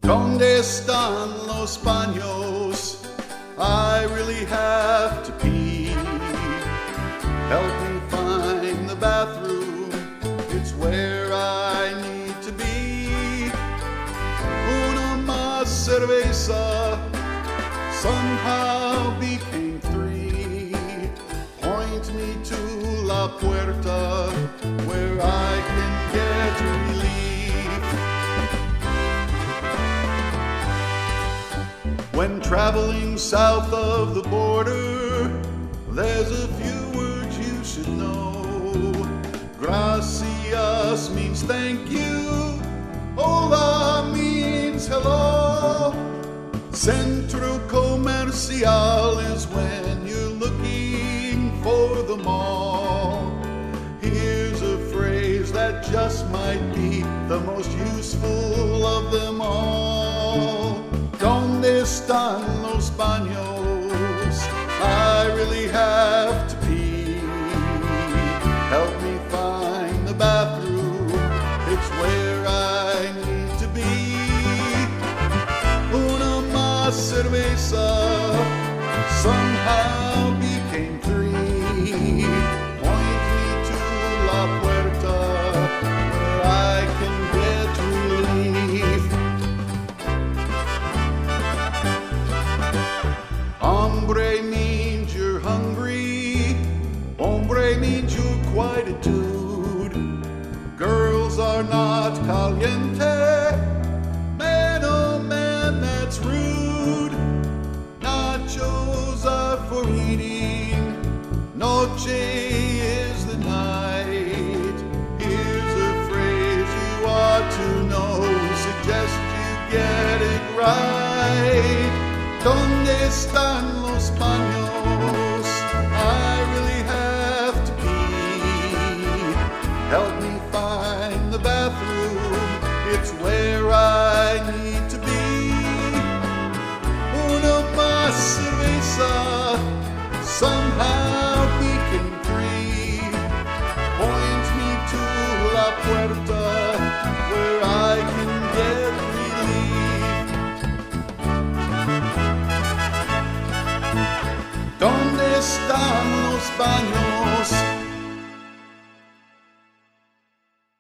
¿Dónde están los baños? I really have to pee. Help me find the bathroom. It's where I need to be. Una más cerveza somehow became three. Point me to la puerta where I can get relief. When traveling south of the border, there's a few words you should know. Gracias means thank you. Hola means hello. Centro Comercial is when you're looking for the mall. Here's a phrase that just might be the most useful of them all. ¿Dónde están los baños? I really have to pee. Help me find the bathroom. It's where I need to be. Una más cerveza somehow became three. Point me to la puerta where I can get relief. Hombre means you're hungry. Hombre means you're quite a dude. Girls are not caliente. Man, oh man, that's rude. Nachos are for eating. Noche is the night. Here's a phrase you ought to know. Suggest you get it right. ¿Dónde están los baños? I really have to pee. Help me find the bathroom. It's where I need to be. Una más cerveza somehow became three. Point me to la puerta where I can get relief. ¿Dónde están los baños?